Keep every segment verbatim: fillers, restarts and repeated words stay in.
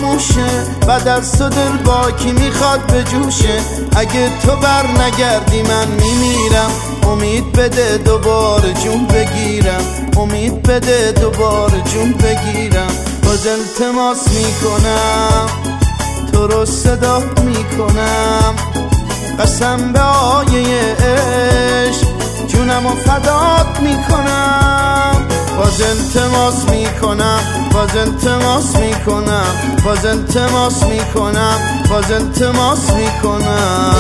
خاموشه، بعد از تو دل با کی میخواد بجوشه. اگه تو بر نگردی من میمیرم، امید بده دوباره جون بگیرم، امید بده دوباره جون بگیرم. باز التماس میکنم تو رو صدا میکنم، قسم به آیه عشق جونم و فدات میکنم. باز التماس میکنم، باز التماس میکنم، باز التماس میکنم، باز التماس میکنم.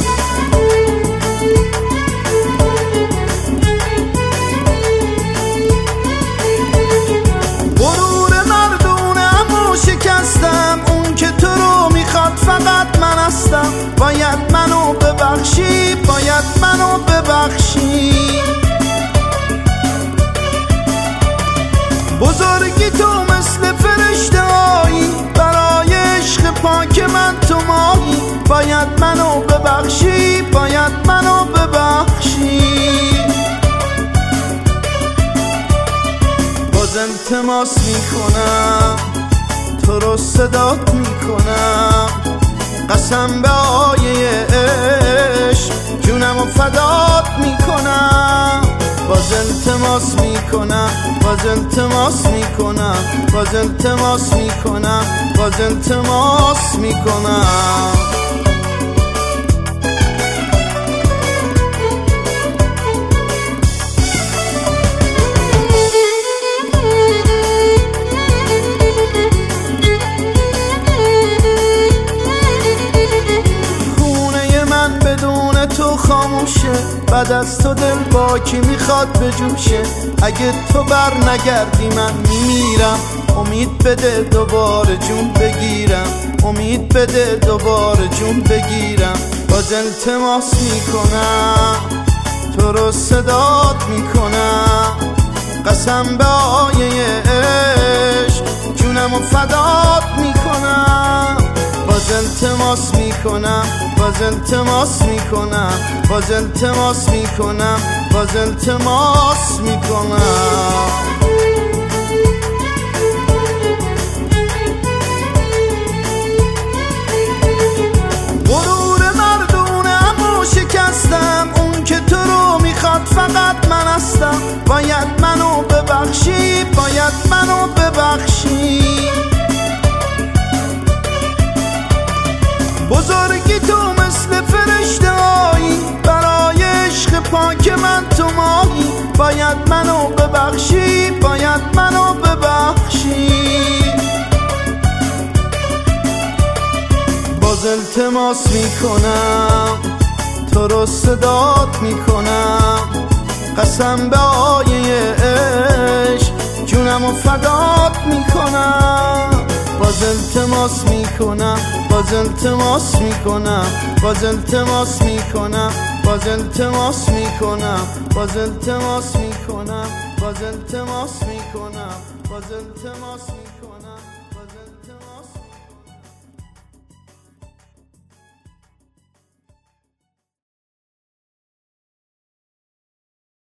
غرور مردونم و شکستم، اون که تو رو میخواد فقط من هستم. باید منو ببخشی، باید منو ببخشی. بزرگی تو مثل فرشته هایی، برای عشق پاک من تو ماهی. باید منو ببخشی، باید منو ببخشی. باز التماس میکنم تو رو صدات میکنم، قسم به آیه عشق جونم و فدات میکنم. باز التماس میکنم، باز التماس میکنم، باز التماس میکنم، باز التماس میکنم. تو خاموشه، بعد از تو دل با کی میخواد بجوشه. اگه تو بر نگردی من میمیرم، امید بده دوباره جون بگیرم، امید بده دوباره جون بگیرم. باز التماس میکنم تو رو صدات میکنم، قسم به آیه عشق جونم و فدات میکنم. باز التماس میکنم، باز التماس میکنم، باز التماس میکنم، باز التماس میکنم. غرور مردونم و شکستم، اون که تو رو میخواد فقط من هستم. باید منو ببخشی، باید منو ببخشی. بزرگی تو مثل فرشته هایی، برای عشق پاک من تو ماهی. باید منو ببخشی، باید منو ببخشی. باز التماس میکنم تو رو صدات میکنم، قسم به آیه عشق جونم و فدات میکنم. باز التماس میکنم، باز التماس میکنم، باز التماس میکنم، باز التماس میکنم، باز التماس میکنم، باز التماس میکنم، باز التماس میکنم.